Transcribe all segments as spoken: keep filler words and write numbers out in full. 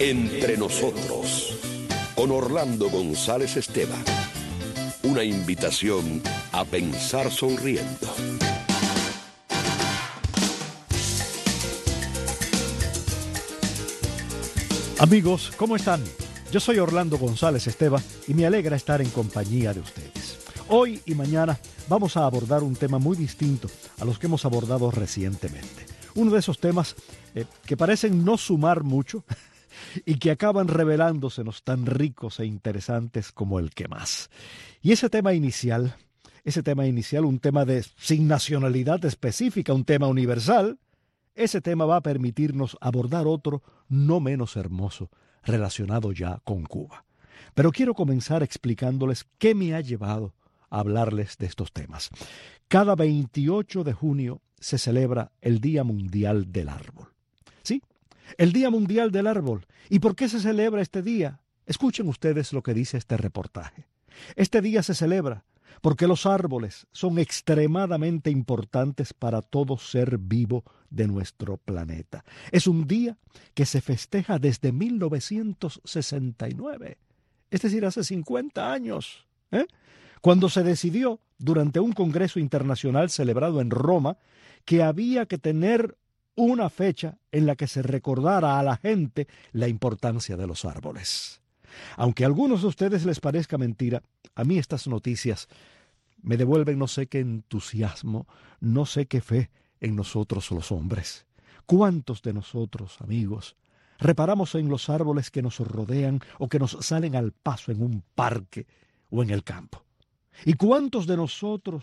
Entre nosotros, con Orlando González Esteban. Una invitación a pensar sonriendo. Amigos, ¿cómo están? Yo soy Orlando González Esteban y me alegra estar en compañía de ustedes. Hoy y mañana vamos a abordar un tema muy distinto a los que hemos abordado recientemente. Uno de esos temas eh, que parecen no sumar mucho y que acaban revelándosenos tan ricos e interesantes como el que más. Y ese tema inicial, ese tema inicial, un tema de sin nacionalidad específica, un tema universal, ese tema va a permitirnos abordar otro no menos hermoso, relacionado ya con Cuba. Pero quiero comenzar explicándoles qué me ha llevado a hablarles de estos temas. Cada veintiocho de junio se celebra el Día Mundial del Árbol. ¿Sí? El Día Mundial del Árbol. ¿Y por qué se celebra este día? Escuchen ustedes lo que dice este reportaje. Este día se celebra porque los árboles son extremadamente importantes para todo ser vivo de nuestro planeta. Es un día que se festeja desde mil novecientos sesenta y nueve, es decir, hace cincuenta años, ¿eh? Cuando se decidió, durante un congreso internacional celebrado en Roma, que había que tener una fecha en la que se recordara a la gente la importancia de los árboles. Aunque a algunos de ustedes les parezca mentira, a mí estas noticias me devuelven no sé qué entusiasmo, no sé qué fe en nosotros los hombres. ¿Cuántos de nosotros, amigos, reparamos en los árboles que nos rodean o que nos salen al paso en un parque o en el campo? ¿Y cuántos de nosotros,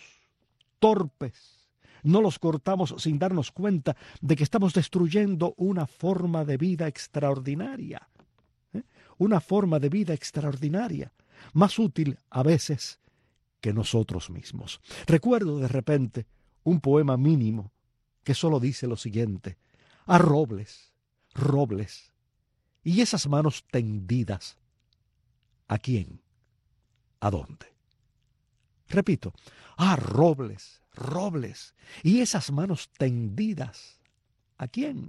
torpes, no los cortamos sin darnos cuenta de que estamos destruyendo una forma de vida extraordinaria? ¿Eh? Una forma de vida extraordinaria, más útil a veces que nosotros mismos. Recuerdo de repente un poema mínimo que solo dice lo siguiente: a robles, robles, y esas manos tendidas, ¿a quién? ¿A dónde? Repito, ah, robles, robles, y esas manos tendidas, ¿a quién?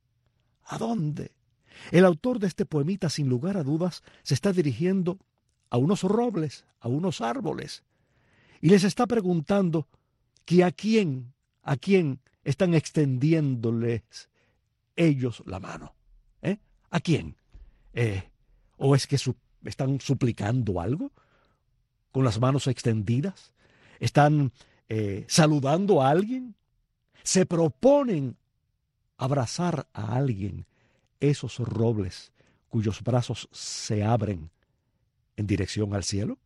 ¿A dónde? El autor de este poemita, sin lugar a dudas, se está dirigiendo a unos robles, a unos árboles, y les está preguntando que a quién, a quién están extendiéndoles ellos la mano. ¿Eh? ¿A quién? Eh, ¿O es que su, están suplicando algo con las manos extendidas? ¿Están eh, saludando a alguien? ¿Se proponen abrazar a alguien esos robles cuyos brazos se abren en dirección al cielo?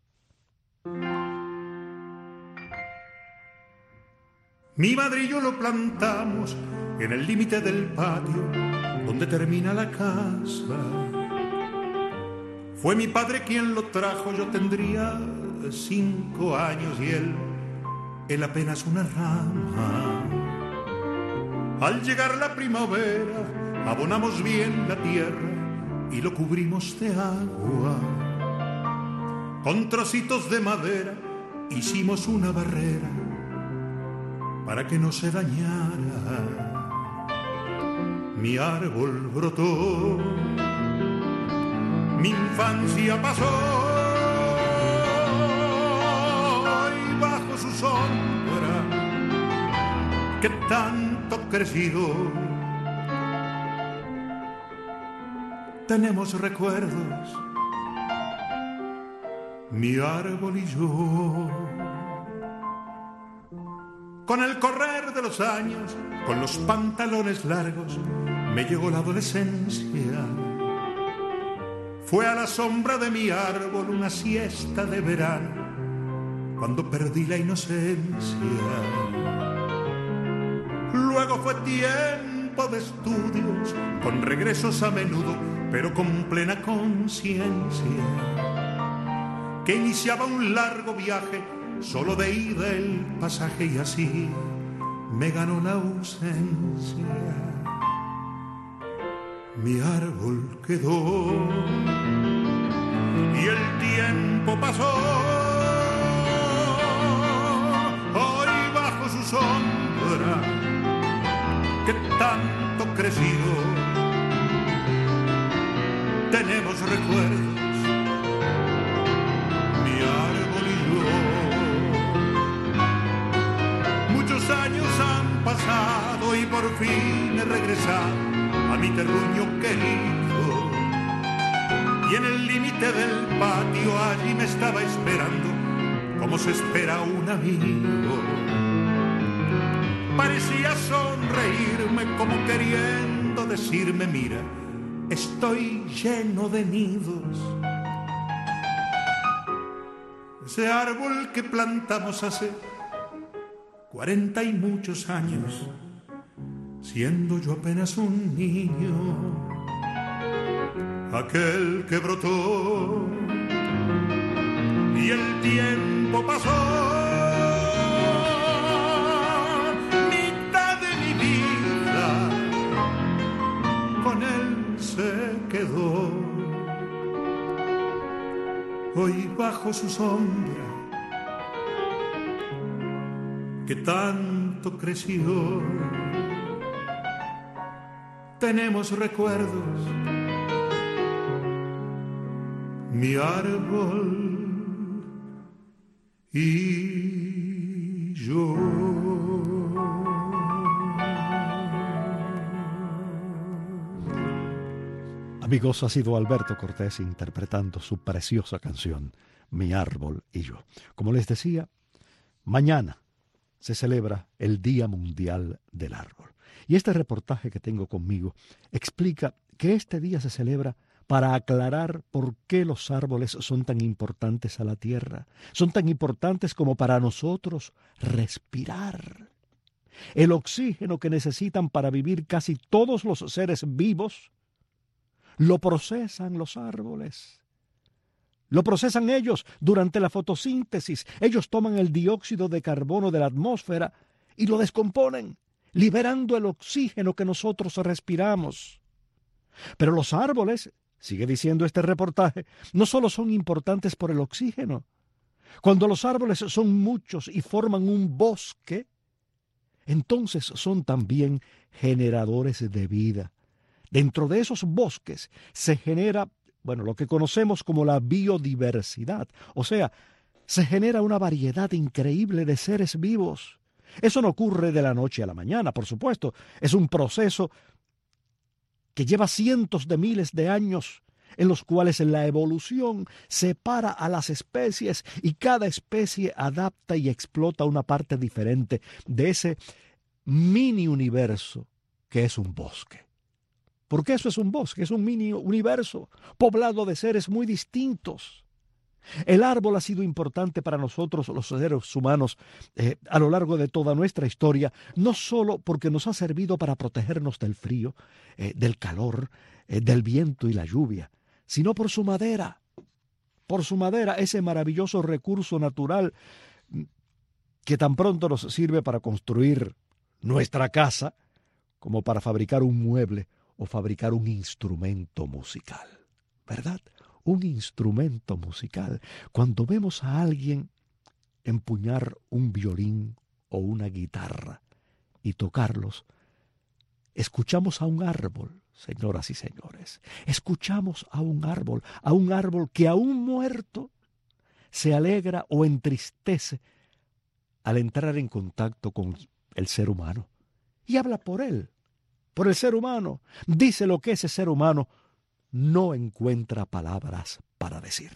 Mi madre y yo lo plantamos en el límite del patio donde termina la casa. Fue mi padre quien lo trajo, yo tendría cinco años y él, él apenas una rama. Al llegar la primavera, abonamos bien la tierra y lo cubrimos de agua. Con trocitos de madera hicimos una barrera para que no se dañara. Mi árbol brotó, mi infancia pasó, y bajo su sombra, que tanto crecido, tenemos recuerdos, mi árbol y yo. Con el correr de los años, con los pantalones largos, me llegó la adolescencia. Fue a la sombra de mi árbol una siesta de verano, cuando perdí la inocencia. Luego fue tiempo de estudios, con regresos a menudo, pero con plena conciencia, que iniciaba un largo viaje, solo de ida el pasaje, y así me ganó la ausencia. Mi árbol quedó y el tiempo pasó. Hoy bajo su sombra, que tanto crecido, tenemos recuerdos, mi árbol y yo. Muchos años han pasado y por fin he regresado a mi terruño querido. Y en el límite del patio allí me estaba esperando, como se espera un amigo. Parecía sonreírme como queriendo decirme, mira, estoy lleno de nidos. Ese árbol que plantamos hace cuarenta y muchos años, siendo yo apenas un niño. Aquel que brotó y el tiempo pasó, mitad de mi vida con él se quedó. Hoy bajo su sombra que tanto creció, tenemos recuerdos, mi árbol y yo. Amigos, ha sido Alberto Cortés interpretando su preciosa canción, Mi árbol y yo. Como les decía, mañana se celebra el Día Mundial del Árbol. Y este reportaje que tengo conmigo explica que este día se celebra para aclarar por qué los árboles son tan importantes a la tierra. Son tan importantes como para nosotros respirar. El oxígeno que necesitan para vivir casi todos los seres vivos lo procesan los árboles. Lo procesan ellos durante la fotosíntesis. Ellos toman el dióxido de carbono de la atmósfera y lo descomponen, liberando el oxígeno que nosotros respiramos. Pero los árboles, sigue diciendo este reportaje, no solo son importantes por el oxígeno. Cuando los árboles son muchos y forman un bosque, entonces son también generadores de vida. Dentro de esos bosques se genera, bueno, lo que conocemos como la biodiversidad. O sea, se genera una variedad increíble de seres vivos. Eso no ocurre de la noche a la mañana, por supuesto. Es un proceso que lleva cientos de miles de años, en los cuales la evolución separa a las especies y cada especie adapta y explota una parte diferente de ese mini universo que es un bosque. Porque eso es un bosque, es un mini universo poblado de seres muy distintos. El árbol ha sido importante para nosotros los seres humanos eh, a lo largo de toda nuestra historia, no solo porque nos ha servido para protegernos del frío, eh, del calor, eh, del viento y la lluvia, sino por su madera, por su madera, ese maravilloso recurso natural que tan pronto nos sirve para construir nuestra casa como para fabricar un mueble o fabricar un instrumento musical, ¿verdad? Un instrumento musical. Cuando vemos a alguien empuñar un violín o una guitarra y tocarlos, escuchamos a un árbol, señoras y señores. Escuchamos a un árbol, a un árbol que aún muerto se alegra o entristece al entrar en contacto con el ser humano y habla por él, por el ser humano. Dice lo que ese ser humano no encuentra palabras para decir.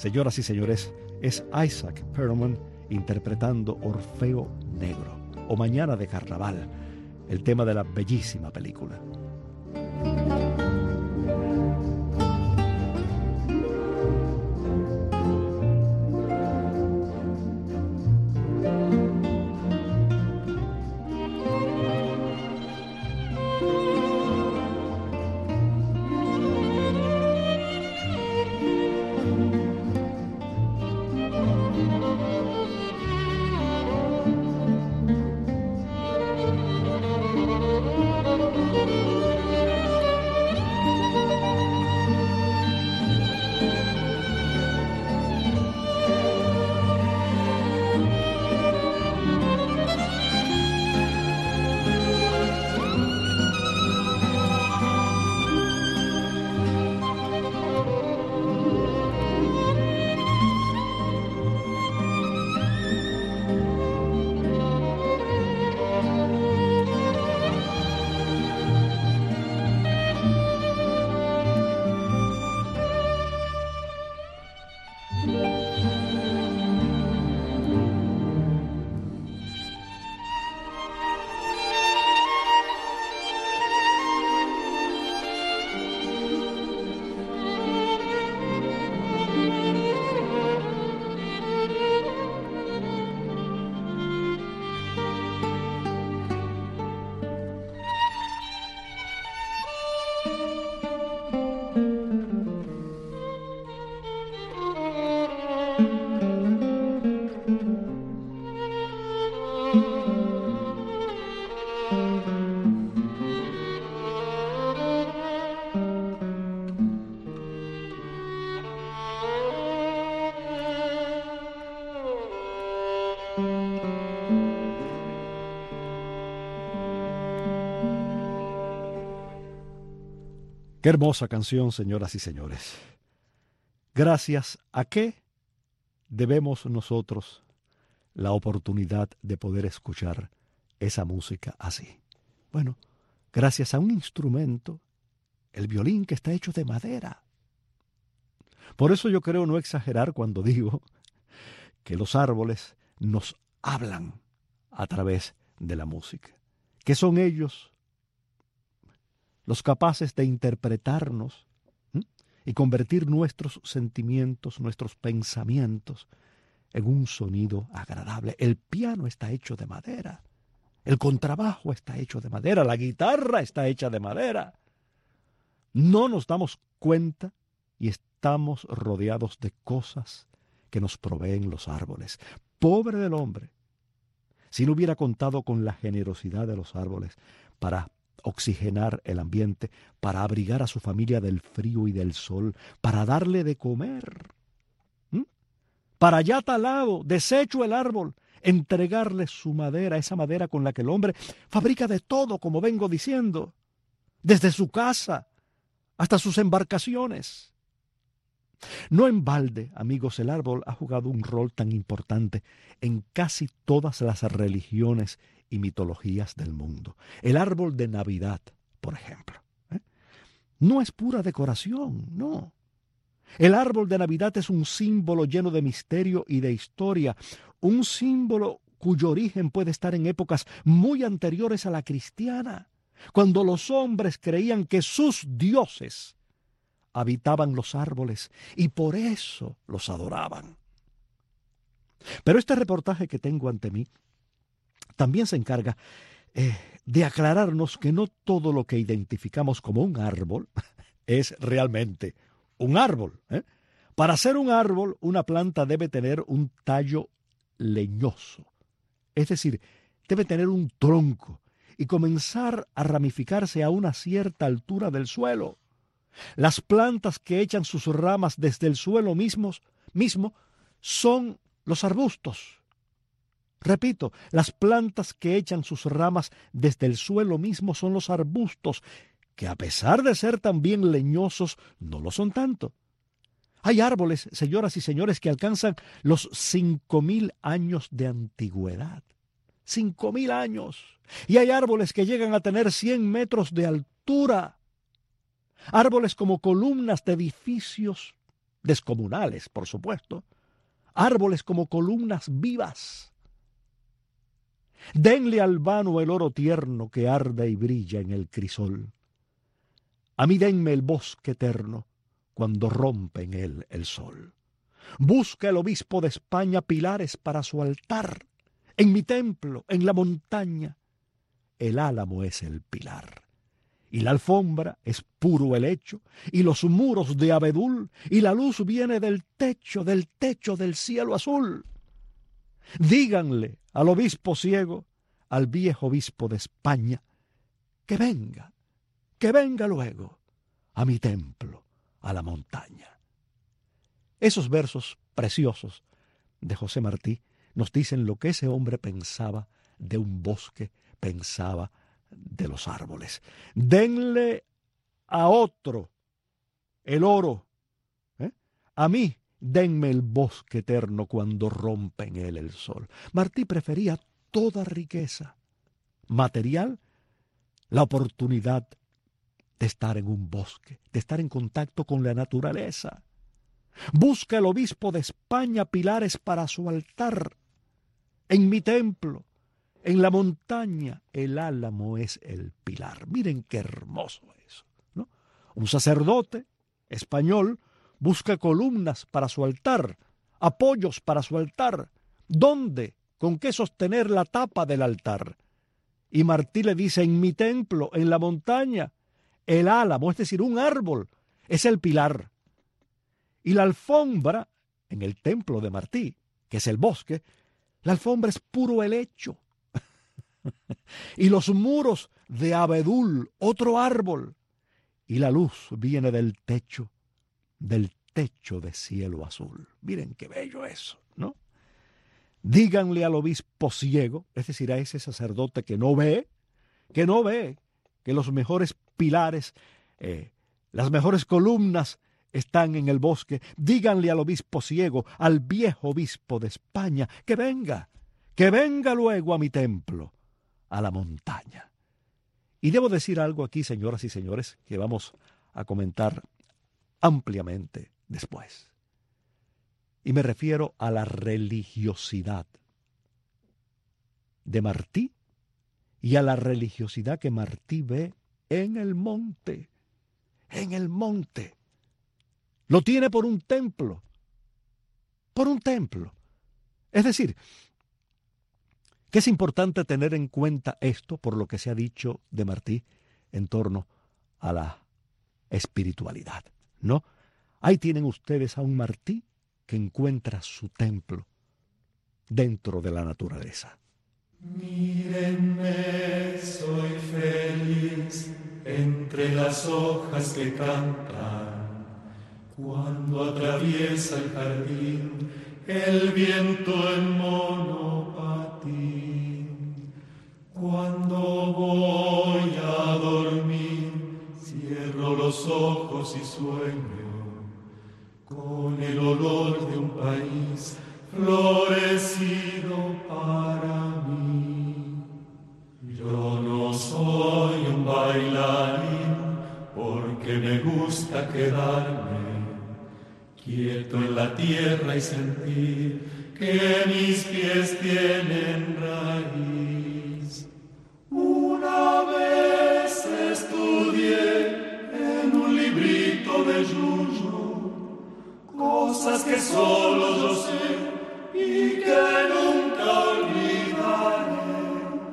Señoras y señores, es Isaac Perlman interpretando Orfeo Negro o Mañana de Carnaval, el tema de la bellísima película. Qué hermosa canción, señoras y señores. Gracias a qué debemos nosotros la oportunidad de poder escuchar esa música así. Bueno, gracias a un instrumento, el violín, que está hecho de madera. Por eso yo creo no exagerar cuando digo que los árboles nos hablan a través de la música, que son ellos los capaces de interpretarnos ¿sí? y convertir nuestros sentimientos, nuestros pensamientos en un sonido agradable. El piano está hecho de madera, el contrabajo está hecho de madera, la guitarra está hecha de madera. No nos damos cuenta y estamos rodeados de cosas que nos proveen los árboles. Pobre del hombre, si no hubiera contado con la generosidad de los árboles para oxigenar el ambiente, para abrigar a su familia del frío y del sol, para darle de comer. ¿Mm? Para ya talado, deshecho el árbol, entregarle su madera, esa madera con la que el hombre fabrica de todo, como vengo diciendo, desde su casa hasta sus embarcaciones. No en balde, amigos, el árbol ha jugado un rol tan importante en casi todas las religiones y mitologías del mundo. El árbol de Navidad, por ejemplo, ¿eh? no es pura decoración, no. El árbol de Navidad es un símbolo lleno de misterio y de historia, un símbolo cuyo origen puede estar en épocas muy anteriores a la cristiana, cuando los hombres creían que sus dioses habitaban los árboles y por eso los adoraban. Pero este reportaje que tengo ante mí también se encarga eh, de aclararnos que no todo lo que identificamos como un árbol es realmente un árbol. ¿eh? Para ser un árbol, una planta debe tener un tallo leñoso, es decir, debe tener un tronco y comenzar a ramificarse a una cierta altura del suelo. Las plantas que echan sus ramas desde el suelo mismo, mismo son los arbustos. Repito, las plantas que echan sus ramas desde el suelo mismo son los arbustos, que a pesar de ser también leñosos, no lo son tanto. Hay árboles, señoras y señores, que alcanzan los cinco mil años de antigüedad. Cinco mil años. Y hay árboles que llegan a tener cien metros de altura. Árboles como columnas de edificios descomunales, por supuesto, árboles como columnas vivas. Denle al vano el oro tierno que arde y brilla en el crisol. A mí denme el bosque eterno cuando rompe en él el sol. Busca el obispo de España pilares para su altar. En mi templo, en la montaña, el álamo es el pilar. Y la alfombra es puro helecho, y los muros de abedul, y la luz viene del techo, del techo del cielo azul. Díganle al obispo ciego, al viejo obispo de España, que venga, que venga luego a mi templo, a la montaña. Esos versos preciosos de José Martí nos dicen lo que ese hombre pensaba de un bosque, pensaba de los árboles. Denle a otro el oro, ¿eh? A mí denme el bosque eterno cuando rompe en él el sol. Martí prefería toda riqueza material, la oportunidad de estar en un bosque, de estar en contacto con la naturaleza. Busca el obispo de España pilares para su altar. En mi templo, en la montaña, el álamo es el pilar. Miren qué hermoso eso, ¿no? Un sacerdote español busca columnas para su altar, apoyos para su altar. ¿Dónde? ¿Con qué sostener la tapa del altar? Y Martí le dice, en mi templo, en la montaña, el álamo, es decir, un árbol, es el pilar. Y la alfombra, en el templo de Martí, que es el bosque, la alfombra es puro helecho. Y los muros de abedul, otro árbol. Y la luz viene del techo, del techo de cielo azul. Miren qué bello eso, ¿no? Díganle al obispo ciego, es decir, a ese sacerdote que no ve, que no ve que los mejores pilares, eh, las mejores columnas están en el bosque. Díganle al obispo ciego, al viejo obispo de España, que venga, que venga luego a mi templo, a la montaña. Y debo decir algo aquí, señoras y señores, que vamos a comentar ampliamente después. Y me refiero a la religiosidad de Martí y a la religiosidad que Martí ve en el monte, en el monte. Lo tiene por un templo, por un templo. Es decir, que es importante tener en cuenta esto por lo que se ha dicho de Martí en torno a la espiritualidad, ¿no? Ahí tienen ustedes a un Martí que encuentra su templo dentro de la naturaleza. Mírenme, soy feliz entre las hojas que cantan, cuando atraviesa el jardín el viento en monopatín. Cuando voy a dormir, cierro los ojos y sueño con el olor de un país florecido para mí. Yo no soy un bailarín porque me gusta quedarme quieto en la tierra y sentir que mis pies tienen raíz. Una vez estudié en un librito de Yuyu cosas que solo yo sé y que nunca olvidaré.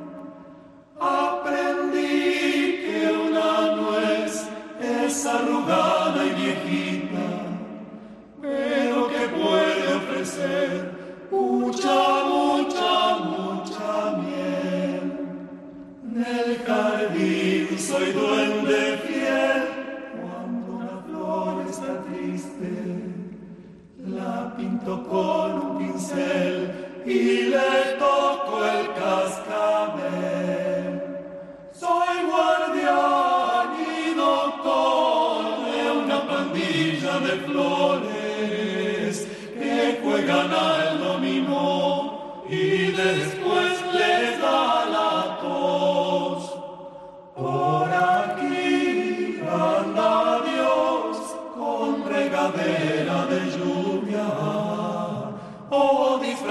Aprendí que una nuez es arrugada y viejita, pero que puede ofrecer mucha, mucha, mucha miel. En el jardín soy duende fiel, cuando una flor está triste, la pinto con un pincel y le toco el cascabel. Soy guardián y doctor de una pandilla de flores que juegan al dominó y después les da la tos. Por aquí anda Dios con regadera de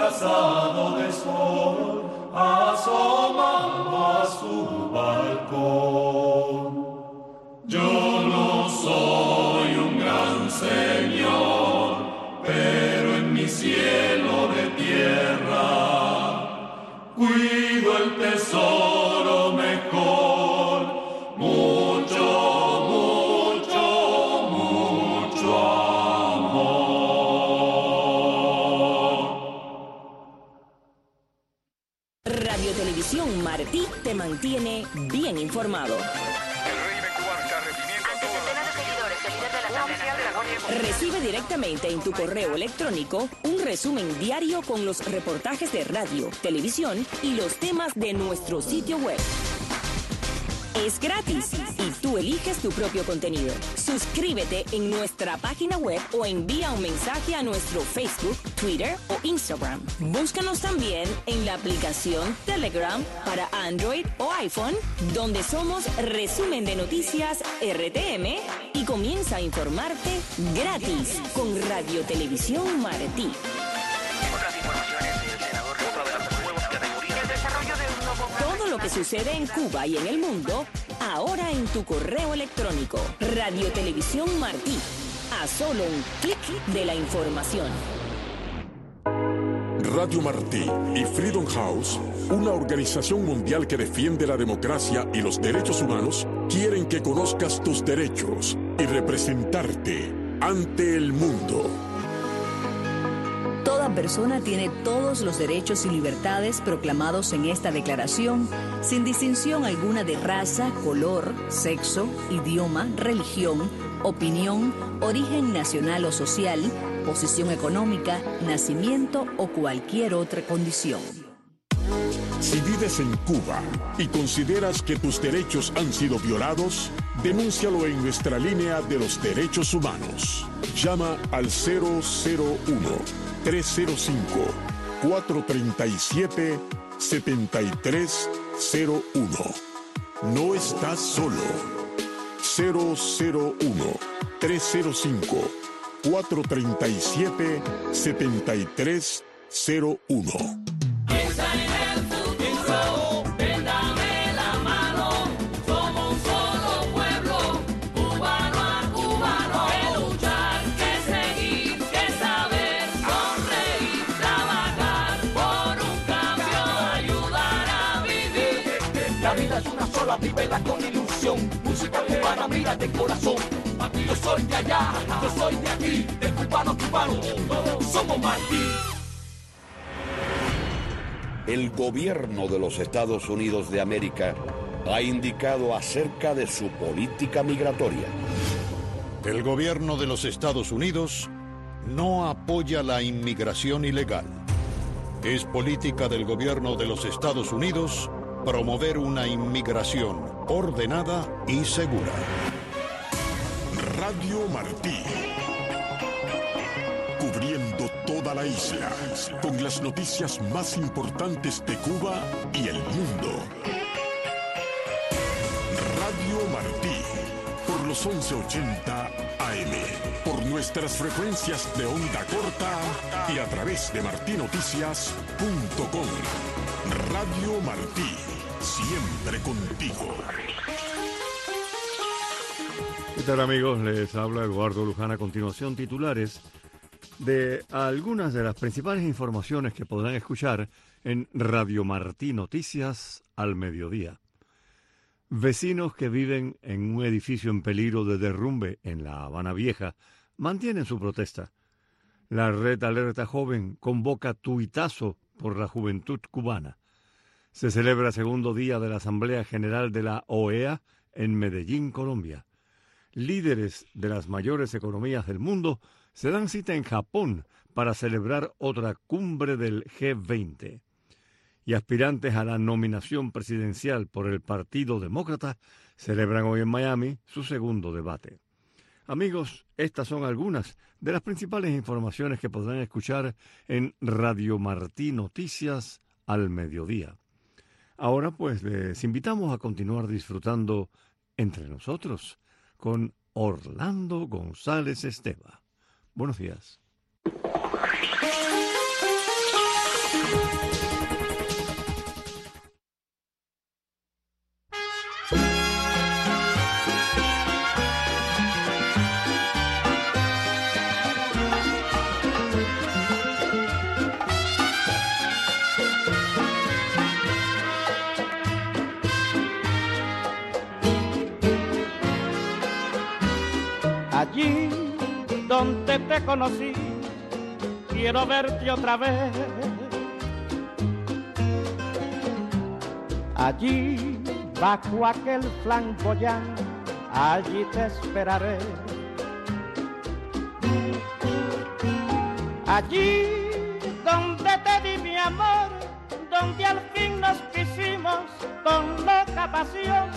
disfrazado de sol, asomando a su balcón. Yo no soy un gran señor, pero en mi cielo de tierra cuido el tesoro mejor, mucho, mucho, mucho amor. Radio Televisión Martí te mantiene bien informado. Recibe directamente en tu correo electrónico un resumen diario con los reportajes de radio, televisión y los temas de nuestro sitio web. Es gratis y tú eliges tu propio contenido. Suscríbete en nuestra página web o envía un mensaje a nuestro Facebook, Twitter o Instagram. Búscanos también en la aplicación Telegram para Android o iPhone, donde somos Resumen de Noticias R T M, y comienza a informarte gratis con Radio Televisión Martí. Otras informaciones del senador otra de las nuevas categorías. El desarrollo de un nuevo Todo lo que sucede en Cuba y en el mundo, ahora en tu correo electrónico. Radio Televisión Martí. A solo un clic de la información. Radio Martí y Freedom House, una organización mundial que defiende la democracia y los derechos humanos, quieren que conozcas tus derechos y representarte ante el mundo. Toda persona tiene todos los derechos y libertades proclamados en esta declaración, sin distinción alguna de raza, color, sexo, idioma, religión, opinión, origen nacional o social, posición económica, nacimiento o cualquier otra condición. Si vives en Cuba y consideras que tus derechos han sido violados, denúncialo en nuestra línea de los derechos humanos. Llama al cero cero uno, tres cero cinco, cuatro tres siete, siete tres cero uno. No estás solo. cero cero uno, tres cero cinco, cuatro tres siete, siete tres cero uno. Piensa en el futuro, ven, dame la mano. Somos un solo pueblo, cubano a cubano. Que luchar, que seguir, que saber, sonreír, trabajar por un cambio, ayudar a vivir. La vida es una sola, vívela con ilusión. Música cubana, mira de corazón. Yo soy de allá, yo soy de aquí, de cubano a cubano, todos somos Martí. El gobierno de los Estados Unidos de América ha indicado acerca de su política migratoria. El gobierno de los Estados Unidos no apoya la inmigración ilegal. Es política del gobierno de los Estados Unidos promover una inmigración ordenada y segura. Radio Martí, cubriendo toda la isla, con las noticias más importantes de Cuba y el mundo. Radio Martí, por los once ochenta A M, por nuestras frecuencias de onda corta y a través de martinoticias punto com. Radio Martí, siempre contigo. ¿Qué tal, amigos? Les habla Eduardo Luján. A continuación, titulares de algunas de las principales informaciones que podrán escuchar en Radio Martí Noticias al mediodía. Vecinos que viven en un edificio en peligro de derrumbe en La Habana Vieja mantienen su protesta. La Red Alerta Joven convoca tuitazo por la juventud cubana. Se celebra el segundo día de la Asamblea General de la O E A en Medellín, Colombia. Líderes de las mayores economías del mundo se dan cita en Japón para celebrar otra cumbre del G veinte. Y aspirantes a la nominación presidencial por el Partido Demócrata celebran hoy en Miami su segundo debate. Amigos, estas son algunas de las principales informaciones que podrán escuchar en Radio Martí Noticias al mediodía. Ahora pues les invitamos a continuar disfrutando entre nosotros con Orlando González Esteva. Buenos días. Allí donde te conocí, quiero verte otra vez. Allí bajo aquel flamboyán, allí te esperaré. Allí donde te di mi amor, donde al fin nos quisimos con loca pasión.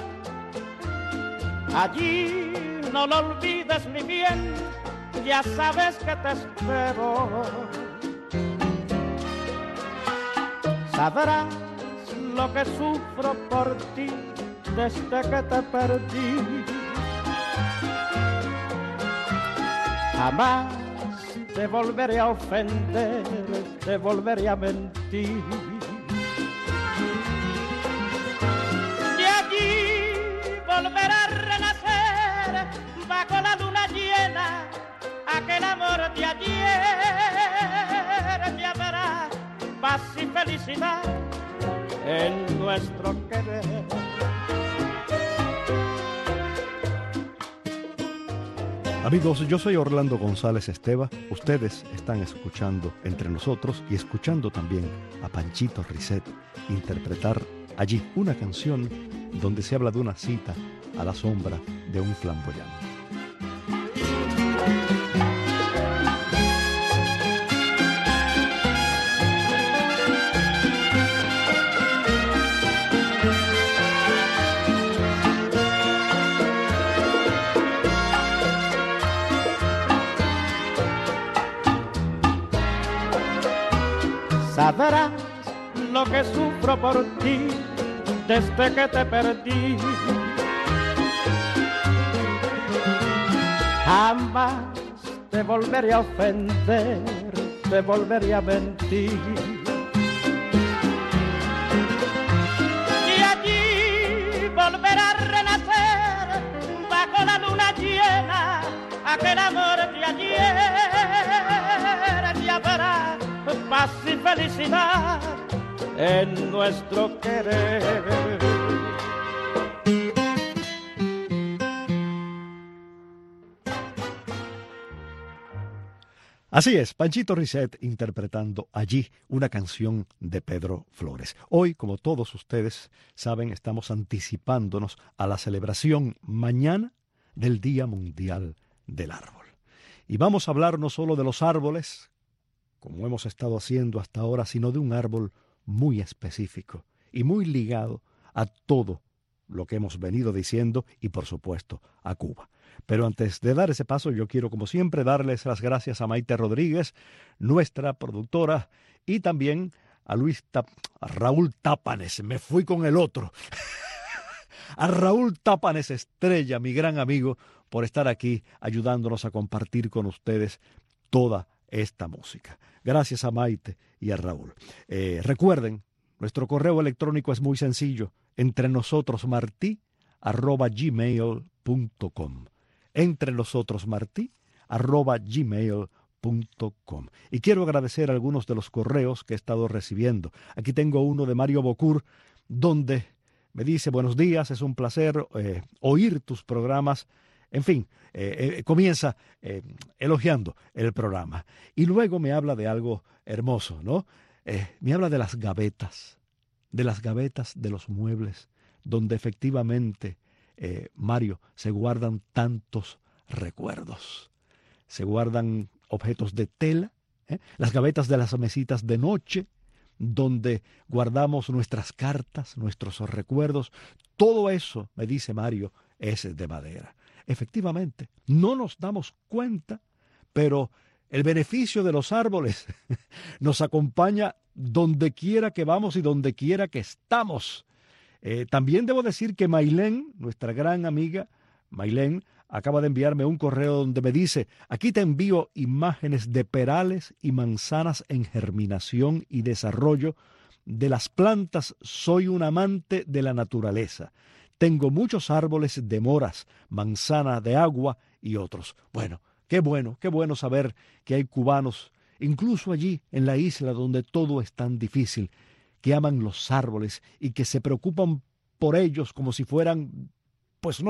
Allí no lo olvides, mi bien, ya sabes que te espero. Sabrás lo que sufro por ti desde que te perdí. Jamás te volveré a ofender, te volveré a mentir. Y allí volverá a renacer bajo la luna llena aquel amor de ayer. Ya verás paz y felicidad en nuestro querer. Amigos, yo soy Orlando González Esteva. Ustedes están escuchando Entre Nosotros y escuchando también a Panchito Risset interpretar Allí, una canción donde se habla de una cita a la sombra de un flamboyán. Sabrás lo que sufro por ti desde que te perdí. Jamás te volveré a ofender, te volveré a mentir. Y allí volverá a renacer bajo la luna llena aquel amor de ayer. Ya verás paz y felicidad en nuestro querer. Así es, Panchito Risset interpretando Allí, una canción de Pedro Flores. Hoy, como todos ustedes saben, estamos anticipándonos a la celebración mañana del Día Mundial del Árbol. Y vamos a hablar no solo de los árboles, como hemos estado haciendo hasta ahora, sino de un árbol muy específico y muy ligado a todo lo que hemos venido diciendo y, por supuesto, a Cuba. Pero antes de dar ese paso, yo quiero, como siempre, darles las gracias a Maite Rodríguez, nuestra productora, y también a Luis Tap- a Raúl Tápanes, me fui con el otro, a Raúl Tápanes Estrella, mi gran amigo, por estar aquí ayudándonos a compartir con ustedes toda esta música. Gracias a Maite y a Raúl. Eh, recuerden, nuestro correo electrónico es muy sencillo, entrenosotros.martí arroba gmail punto com. entrenosotros.martí arroba gmail punto com. Y quiero agradecer algunos de los correos que he estado recibiendo. Aquí tengo uno de Mario Bocur, donde me dice: buenos días, es un placer eh, oír tus programas. En fin, eh, eh, comienza eh, elogiando el programa. Y luego me habla de algo hermoso, ¿no? Eh, me habla de las gavetas, de las gavetas de los muebles, donde efectivamente, eh, Mario, se guardan tantos recuerdos. Se guardan objetos de tela, ¿eh? Las gavetas de las mesitas de noche, donde guardamos nuestras cartas, nuestros recuerdos. Todo eso, me dice Mario, es de madera. Efectivamente, no nos damos cuenta, pero el beneficio de los árboles nos acompaña donde quiera que vamos y donde quiera que estamos. Eh, también debo decir que Mailén, nuestra gran amiga Mailén, acaba de enviarme un correo donde me dice: aquí te envío imágenes de perales y manzanas en germinación y desarrollo de las plantas. Soy un amante de la naturaleza. Tengo muchos árboles de moras, manzana de agua y otros. Bueno, qué bueno, qué bueno saber que hay cubanos, incluso allí en la isla donde todo es tan difícil, que aman los árboles y que se preocupan por ellos como si fueran, pues no sé,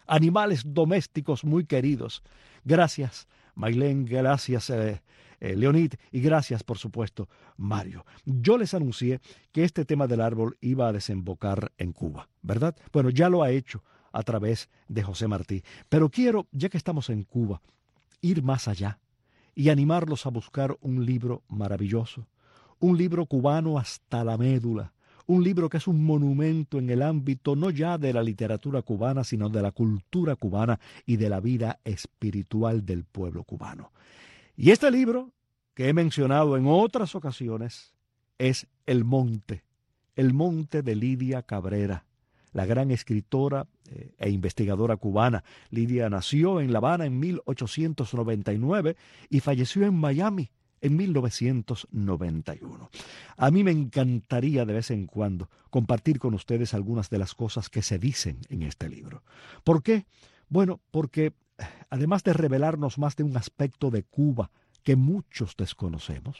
animales domésticos muy queridos. Gracias, Maylén, gracias, eh, eh, Leonid, y gracias, por supuesto, Mario. Yo les anuncié que este tema del árbol iba a desembocar en Cuba, ¿verdad? Bueno, ya lo ha hecho a través de José Martí, pero quiero, ya que estamos en Cuba, ir más allá y animarlos a buscar un libro maravilloso, un libro cubano hasta la médula, un libro que es un monumento en el ámbito no ya de la literatura cubana, sino de la cultura cubana y de la vida espiritual del pueblo cubano. Y este libro, que he mencionado en otras ocasiones, es El Monte, El Monte de Lidia Cabrera, la gran escritora eh, e investigadora cubana. Lidia nació en La Habana en mil ochocientos noventa y nueve y falleció en Miami en mil novecientos noventa y uno. A mí me encantaría de vez en cuando compartir con ustedes algunas de las cosas que se dicen en este libro. ¿Por qué? Bueno, porque además de revelarnos más de un aspecto de Cuba que muchos desconocemos,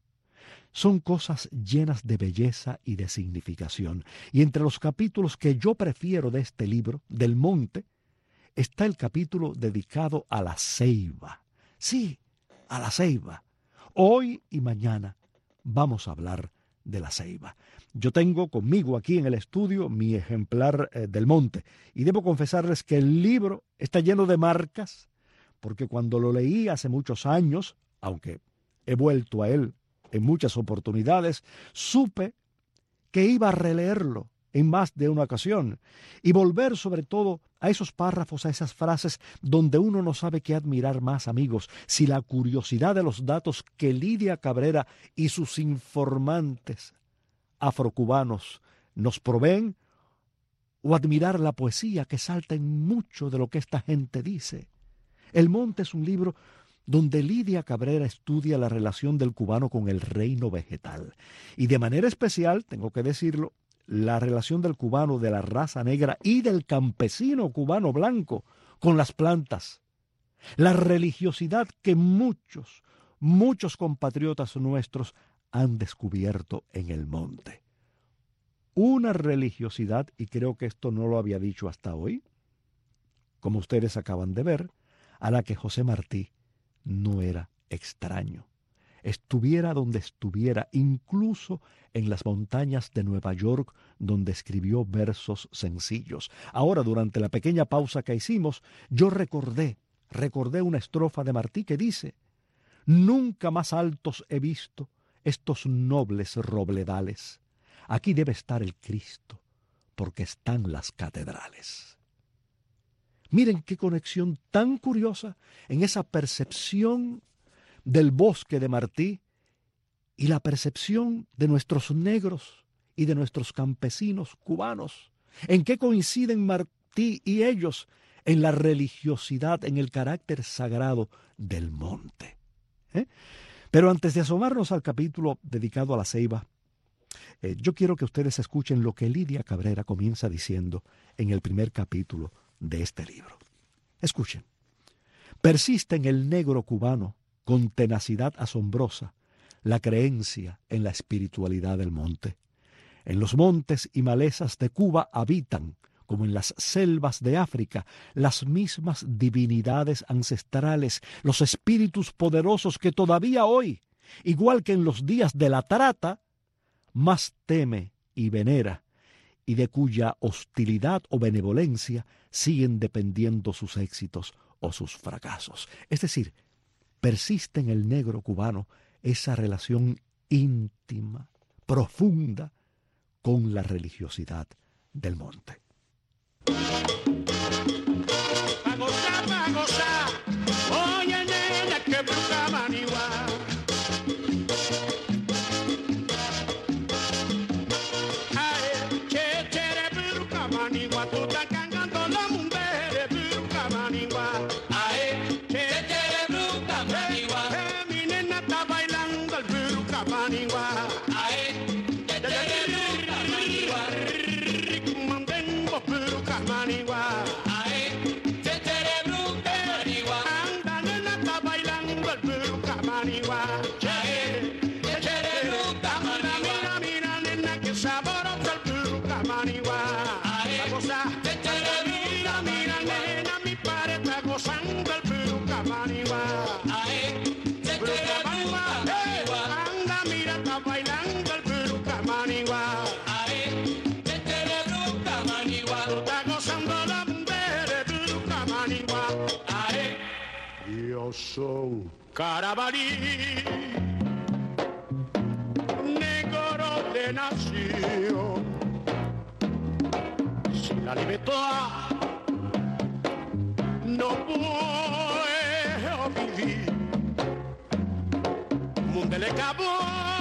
son cosas llenas de belleza y de significación. Y entre los capítulos que yo prefiero de este libro, del Monte, está el capítulo dedicado a la ceiba. Sí, a la ceiba. Hoy y mañana vamos a hablar de la ceiba. Yo tengo conmigo aquí en el estudio mi ejemplar eh, del Monte, y debo confesarles que el libro está lleno de marcas, porque cuando lo leí hace muchos años, aunque he vuelto a él en muchas oportunidades, supe que iba a releerlo en más de una ocasión y volver sobre todo a esos párrafos, a esas frases donde uno no sabe qué admirar más, amigos, si la curiosidad de los datos que Lidia Cabrera y sus informantes afrocubanos nos proveen, o admirar la poesía que salta en mucho de lo que esta gente dice. El Monte es un libro donde Lidia Cabrera estudia la relación del cubano con el reino vegetal. Y de manera especial, tengo que decirlo, la relación del cubano de la raza negra y del campesino cubano blanco con las plantas. La religiosidad que muchos, muchos compatriotas nuestros han descubierto en el Monte. Una religiosidad, y creo que esto no lo había dicho hasta hoy, como ustedes acaban de ver, a la que José Martí no era extraño. Estuviera donde estuviera, incluso en las montañas de Nueva York, donde escribió versos sencillos. Ahora, durante la pequeña pausa que hicimos, yo recordé, recordé una estrofa de Martí que dice: «Nunca más altos he visto estos nobles robledales. Aquí debe estar el Cristo, porque están las catedrales». Miren qué conexión tan curiosa en esa percepción del bosque de Martí y la percepción de nuestros negros y de nuestros campesinos cubanos. ¿En qué coinciden Martí y ellos? En la religiosidad, en el carácter sagrado del monte. ¿Eh? Pero antes de asomarnos al capítulo dedicado a la ceiba, eh, yo quiero que ustedes escuchen lo que Lidia Cabrera comienza diciendo en el primer capítulo de este libro. Escuchen. Persiste en el negro cubano con tenacidad asombrosa la creencia en la espiritualidad del monte. En los montes y malezas de Cuba habitan, como en las selvas de África, las mismas divinidades ancestrales, los espíritus poderosos que todavía hoy, igual que en los días de la trata, más teme y venera, y de cuya hostilidad o benevolencia siguen dependiendo sus éxitos o sus fracasos. Es decir, persiste en el negro cubano esa relación íntima, profunda, con la religiosidad del monte. Pa' gozar, pa' gozar, oye nena que bruja manigua. Ay, che, che, de bruja manigua, tú estás cantando la mujer de bruja manigua. Ay, che, che, de bruja manigua, eh, mi nena está bailando el bruja manigua. Ay, che, che, de bruja manigua, rico mandén. Ae, yo soy Carabalí, negro de nación. Si la libertad no puedo vivir, mundo le acabó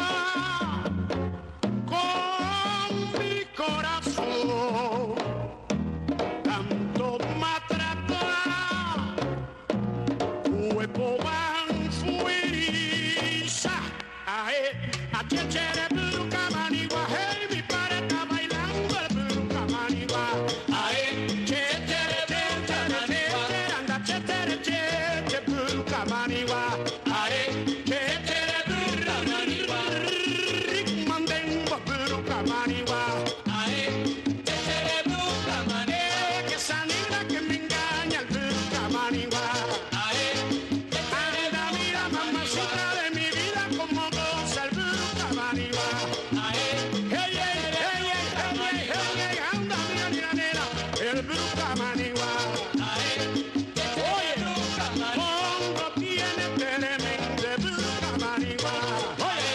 con mi corazón. Tanto maltratar, cuerpo van fueriza. Ae, a quien chere buruca manigua, hey, mi padre está bailando el buruca manigua. Ae, che chere buruca manigua, anda che chere che che buruca manigua. Ae, che chere buruca manigua, mandembo buruca manigua. Ae, che chere buruca manigua, que esa negra que me engaña el buruca manigua. Ae, anda mira mamacita de mi vida como goza el buruca manigua. Ae, hey, hey, hey, hey, hey, hey, hey, anda mira mira nena, el buruca manigua. Ae, oye, pongo tiene elemento de buruca manigua. Oye,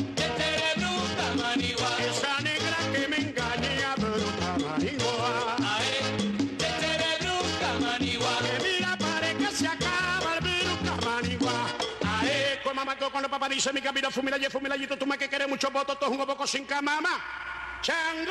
esa negra que me engaña buruca manigua. Que mira pare que se acaba el buruca manigua. Ae, con mamá con los papás dice mi camino fumila y fumila y tú me que quieres mucho voto, todo un poco sin camama. Chango.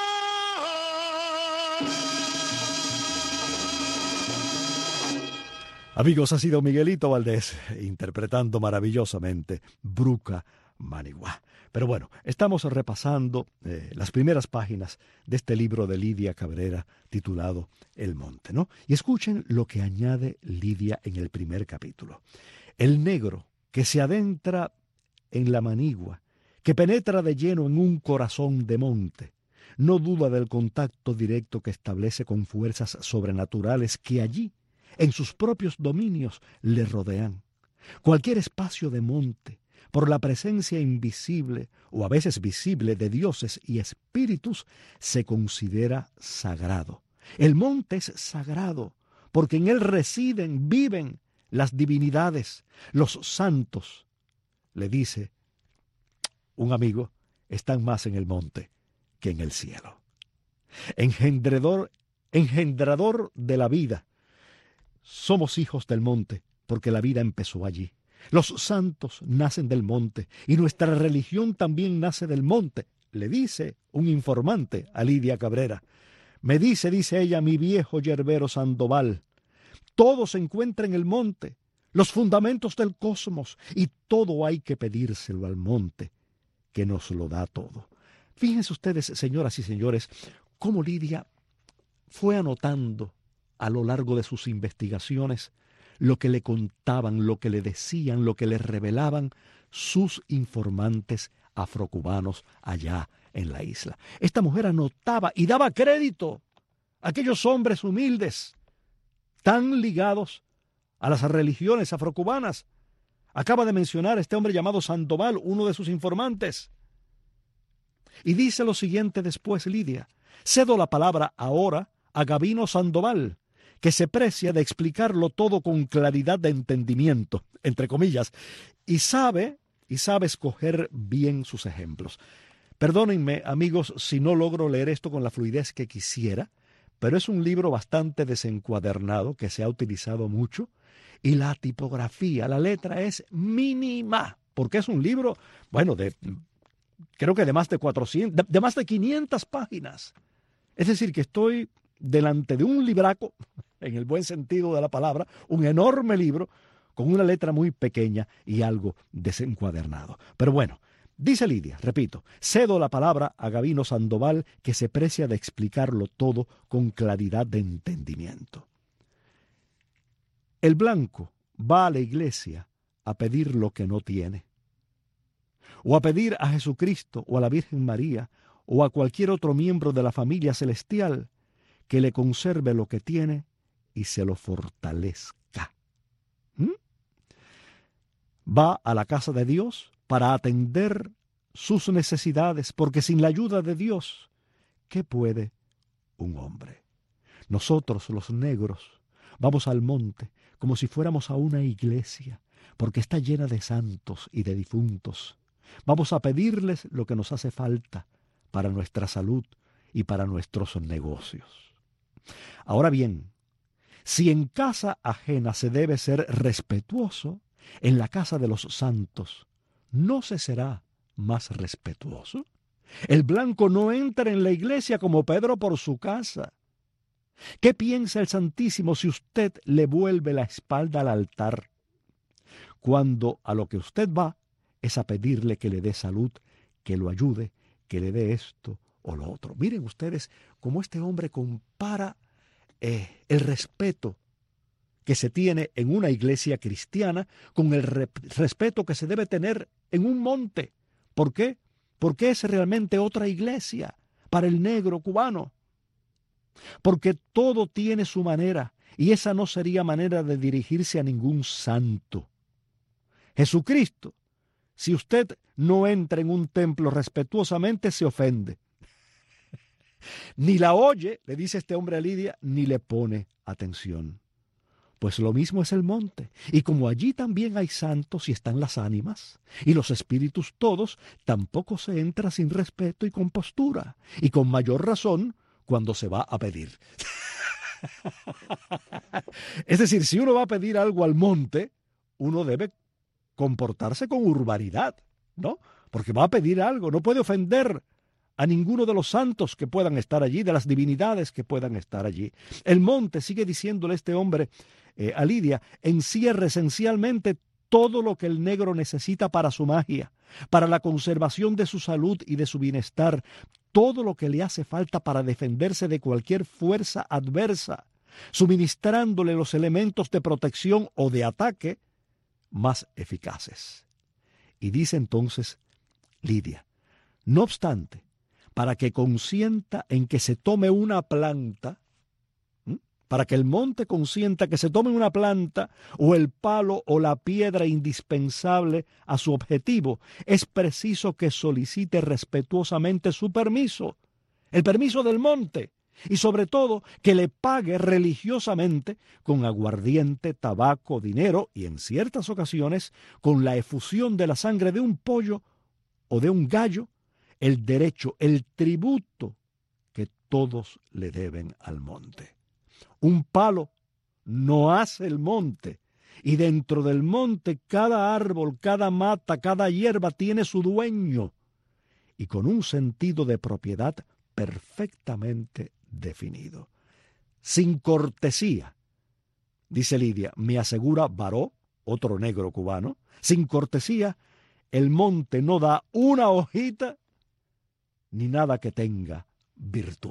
Amigos, ha sido Miguelito Valdés interpretando maravillosamente Buruca Manigua. Pero bueno, estamos repasando eh, las primeras páginas de este libro de Lidia Cabrera titulado El Monte, ¿no? Y escuchen lo que añade Lidia en el primer capítulo. El negro que se adentra en la manigua, que penetra de lleno en un corazón de monte, no duda del contacto directo que establece con fuerzas sobrenaturales que allí, en sus propios dominios, le rodean. Cualquier espacio de monte, por la presencia invisible o a veces visible de dioses y espíritus, se considera sagrado. El monte es sagrado porque en él residen, viven las divinidades, los santos. Le dice un amigo, están más en el monte que en el cielo. Engendrador, engendrador de la vida. Somos hijos del monte porque la vida empezó allí. Los santos nacen del monte y nuestra religión también nace del monte, le dice un informante a Lidia Cabrera. Me dice, dice ella, mi viejo yerbero Sandoval, todo se encuentra en el monte, los fundamentos del cosmos, y todo hay que pedírselo al monte, que nos lo da todo. Fíjense ustedes, señoras y señores, cómo Lidia fue anotando a lo largo de sus investigaciones lo que le contaban, lo que le decían, lo que le revelaban sus informantes afrocubanos allá en la isla. Esta mujer anotaba y daba crédito a aquellos hombres humildes, tan ligados a las religiones afrocubanas. Acaba de mencionar a este hombre llamado Sandoval, uno de sus informantes. Y dice lo siguiente después Lidia: cedo la palabra ahora a Gabino Sandoval, que se precia de explicarlo todo con claridad de entendimiento, entre comillas, y sabe, y sabe escoger bien sus ejemplos. Perdónenme, amigos, si no logro leer esto con la fluidez que quisiera, pero es un libro bastante desencuadernado, que se ha utilizado mucho, y la tipografía, la letra es mínima, porque es un libro, bueno, de creo que de más de cuatrocientas, de, de más de quinientas páginas. Es decir, que estoy delante de un libraco, en el buen sentido de la palabra, un enorme libro con una letra muy pequeña y algo desencuadernado. Pero bueno, dice Lidia, repito, cedo la palabra a Gabino Sandoval, que se precia de explicarlo todo con claridad de entendimiento. El blanco va a la iglesia a pedir lo que no tiene, o a pedir a Jesucristo o a la Virgen María o a cualquier otro miembro de la familia celestial que le conserve lo que tiene y se lo fortalezca. ¿Mm? Va a la casa de Dios para atender sus necesidades, porque sin la ayuda de Dios, ¿qué puede un hombre? Nosotros, los negros, Vamos al monte como si fuéramos a una iglesia, porque está llena de santos y de difuntos. Vamos a pedirles lo que nos hace falta para nuestra salud y para nuestros negocios. Ahora bien, si en casa ajena se debe ser respetuoso, en la casa de los santos ¿no se será más respetuoso? El blanco no entra en la iglesia como Pedro por su casa. ¿Qué piensa el Santísimo si usted le vuelve la espalda al altar? Cuando a lo que usted va es a pedirle que le dé salud, que lo ayude, que le dé esto o lo otro. Miren ustedes cómo este hombre compara eh, el respeto que se tiene en una iglesia cristiana con el re- respeto que se debe tener en un monte. ¿Por qué? Porque es realmente otra iglesia para el negro cubano. Porque todo tiene su manera, y esa no sería manera de dirigirse a ningún santo. Jesucristo, si usted no entra en un templo respetuosamente, se ofende. Ni la oye, le dice este hombre a Lidia, ni le pone atención. Pues lo mismo es el monte, y como allí también hay santos y están las ánimas, y los espíritus todos, tampoco se entra sin respeto y compostura, y con mayor razón cuando se va a pedir. Es decir, si uno va a pedir algo al monte, uno debe comportarse con urbanidad, ¿no? Porque va a pedir algo, no puede ofender a ninguno de los santos que puedan estar allí, de las divinidades que puedan estar allí. El monte, sigue diciéndole este hombre eh, a Lidia, encierra esencialmente todo lo que el negro necesita para su magia, para la conservación de su salud y de su bienestar, todo lo que le hace falta para defenderse de cualquier fuerza adversa, suministrándole los elementos de protección o de ataque más eficaces. Y dice entonces Lidia, no obstante, para que consienta en que se tome una planta, ¿m? para que el monte consienta que se tome una planta o el palo o la piedra indispensable a su objetivo, es preciso que solicite respetuosamente su permiso, el permiso del monte, y sobre todo que le pague religiosamente con aguardiente, tabaco, dinero y en ciertas ocasiones con la efusión de la sangre de un pollo o de un gallo, el derecho, el tributo que todos le deben al monte. Un palo no hace el monte, y dentro del monte cada árbol, cada mata, cada hierba tiene su dueño, y con un sentido de propiedad perfectamente definido. Sin cortesía, dice Lidia, me asegura Baró, otro negro cubano, sin cortesía, el monte no da una hojita ni nada que tenga virtud.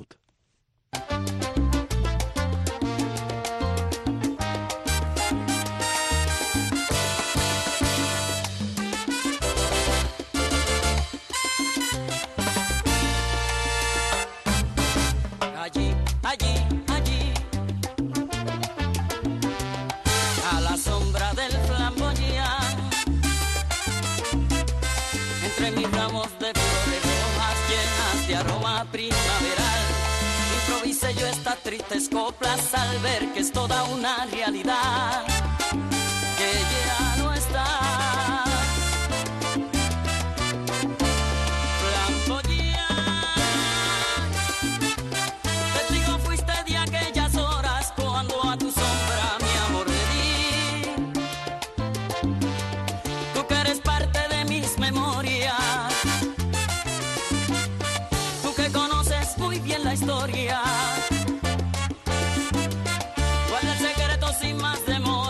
Allí, allí, allí, a la sombra del flamboyán, entre mis ramos de flores rojas llenas de aroma primaveral, improvisé yo estas tristes coplas al ver que es toda una realidad, que ya no está. Historia, guarda el secreto sin más demora.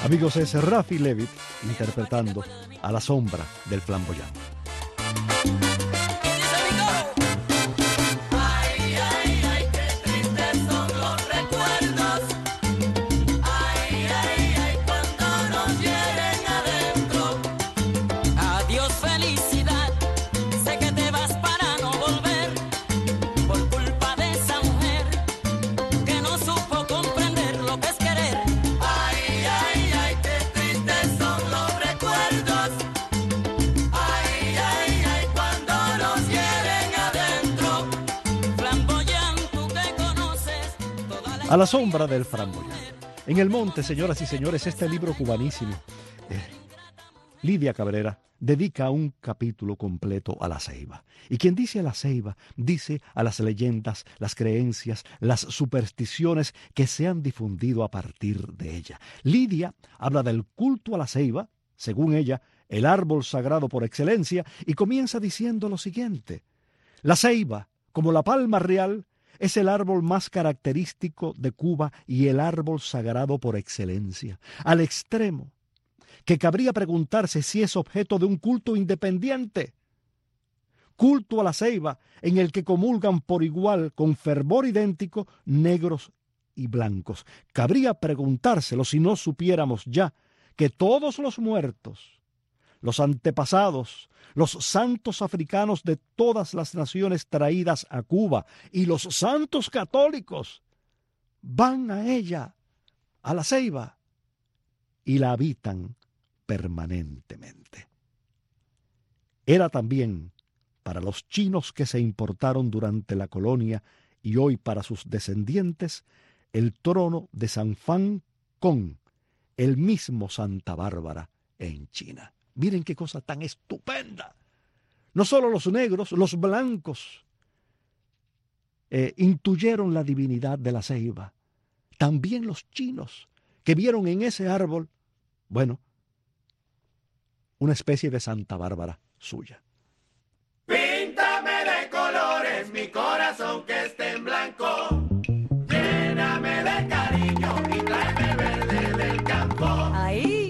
Amigos, es Rafi Levitt interpretando A la sombra del flamboyán. Ay, ay, ay, qué tristes son los recuerdos. Ay, ay, ay, cuando nos hieren adentro. Adiós, felicidad. Sé que te vas para no volver. Por culpa de esa mujer que no supo comprender lo que es querer. Ay, ay, ay, qué tristes son los recuerdos. Ay, ay, ay, cuando nos hieren adentro. Flamboyán, tú que conoces toda la A la sombra del flamboyán. En el monte, señoras y señores, este libro cubanísimo, eh, Lidia Cabrera dedica un capítulo completo a la ceiba. Y quien dice a la ceiba, dice a las leyendas, las creencias, las supersticiones que se han difundido a partir de ella. Lidia habla del culto a la ceiba, según ella, el árbol sagrado por excelencia, y comienza diciendo lo siguiente: la ceiba, como la palma real, es el árbol más característico de Cuba y el árbol sagrado por excelencia, al extremo que cabría preguntarse si es objeto de un culto independiente. Culto a la ceiba en el que comulgan por igual, con fervor idéntico, negros y blancos. Cabría preguntárselo si no supiéramos ya que todos los muertos, los antepasados, los santos africanos de todas las naciones traídas a Cuba y los santos católicos van a ella, a la ceiba, y la habitan permanentemente. Era también para los chinos que se importaron durante la colonia y hoy para sus descendientes el trono de San Fan Kong, el mismo Santa Bárbara en China. Miren qué cosa tan estupenda. No solo los negros, los blancos eh, intuyeron la divinidad de la ceiba. También los chinos, que vieron en ese árbol, bueno, una especie de Santa Bárbara suya. Píntame de colores mi corazón que esté en blanco. Lléname de cariño y tráeme el verde del campo. Ahí.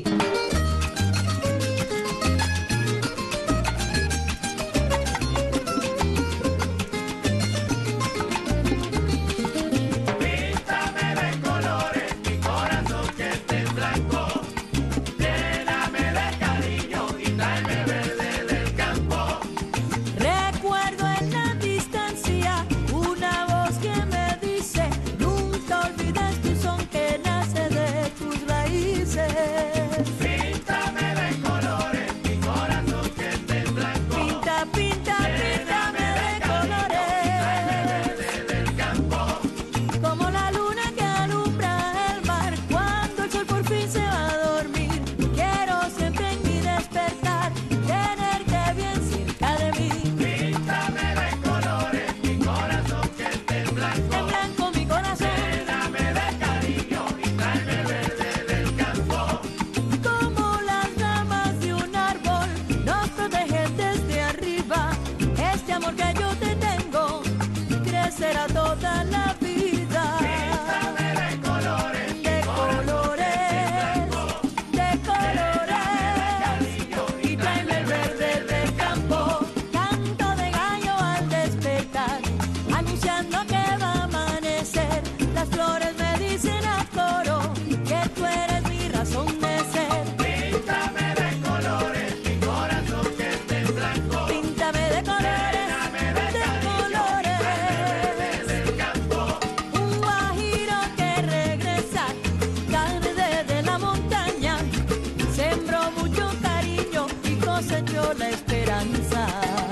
Píntame de colores mi corazón que esté en blanco. Lléname de cariño y tráeme el verde del campo. Recuerdo en la distancia una voz que me dice: nunca olvides tu son que nace de tus raíces. Píntame de colores mi corazón que esté en blanco. Pinta, pinta, píntame de colores. Verde del campo. Como la luna que alumbra el mar cuando el sol por fin se va a dormir. Quiero siempre en mi despertar tenerte bien cerca de mí. Píntame de colores mi corazón que esté en blanco. En blanco mi corazón, Lléname de cariño y tráeme el verde del campo. como las ramas de un árbol, nos protegen desde arriba. Este amor que yo te tengo crecerá toda la vida. Píntame de colores De colores, de colores, y tráeme el verde del campo. Canto de gallo al despertar, anunciando que va a amanecer. Las flores me dicen a coro que tú eres mi razón de ser. Píntame de colores mi corazón que esté en blanco. Píntame de colores, de colores. Del campo. Un guajiro que regresa tarde de la montaña, sembró mucho cariño y cosechó la esperanza.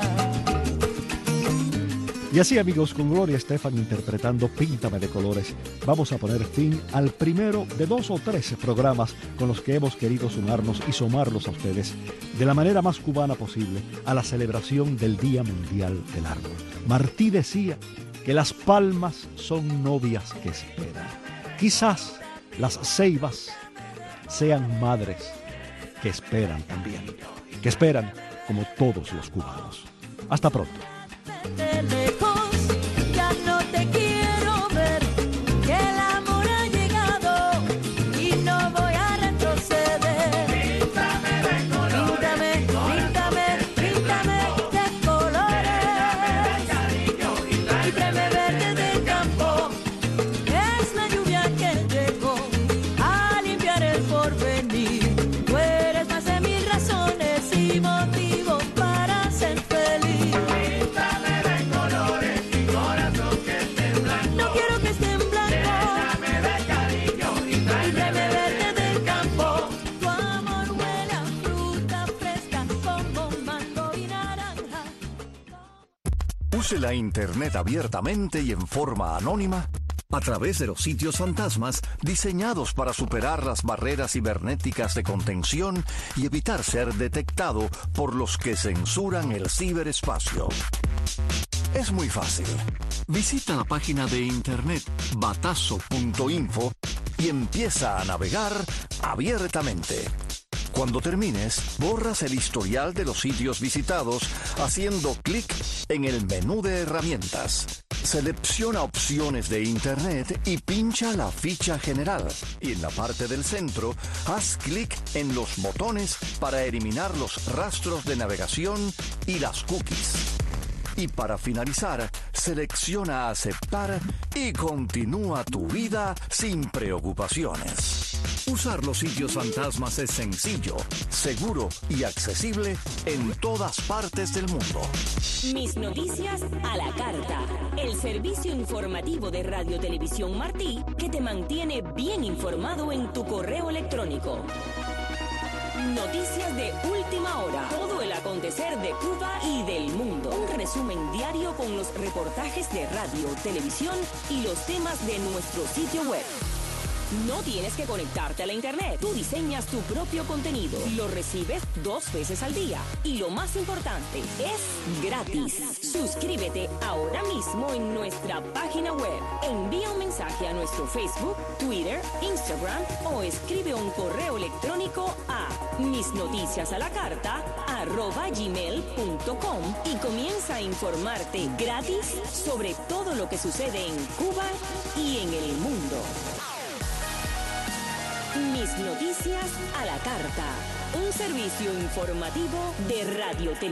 Y así, amigos, con Gloria Estefan interpretando Píntame de colores, vamos a poner fin al primero de dos o tres programas con los que hemos querido sumarnos y sumarlos a ustedes de la manera más cubana posible a la celebración del Día Mundial del Árbol. Martí decía que las palmas son novias que esperan. Quizás las ceibas sean madres que esperan también, que esperan como todos los cubanos. Hasta pronto. De lejos, ya no te quiero ver, que el amor ha llegado y no voy a retroceder. Use la Internet abiertamente y en forma anónima a través de los sitios fantasmas diseñados para superar las barreras cibernéticas de contención y evitar ser detectado por los que censuran el ciberespacio. Es muy fácil. Visita la página de internet batazo punto info y empieza a navegar abiertamente. Cuando termines, borras el historial de los sitios visitados haciendo clic en el menú de herramientas. Selecciona opciones de Internet y pincha la ficha general. Y en la parte del centro, haz clic en los botones para eliminar los rastros de navegación y las cookies. Y para finalizar, selecciona aceptar y continúa tu vida sin preocupaciones. Usar los sitios fantasmas es sencillo, seguro y accesible en todas partes del mundo. Mis noticias a la carta. El servicio informativo de Radio Televisión Martí que te mantiene bien informado en tu correo electrónico. Noticias de última hora. Todo el acontecer de Cuba y del mundo. Un resumen diario con los reportajes de radio, televisión y los temas de nuestro sitio web. No tienes que conectarte a la internet. Tú diseñas tu propio contenido. Lo recibes dos veces al día. Y lo más importante, es gratis. Suscríbete ahora mismo en nuestra página web. Envía un mensaje a nuestro Facebook, Twitter, Instagram o escribe un correo electrónico a misnoticiasalacarta arroba gmail punto com y comienza a informarte gratis sobre todo lo que sucede en Cuba y en el mundo. Mis noticias a la carta. Un servicio informativo de Radio Televisión.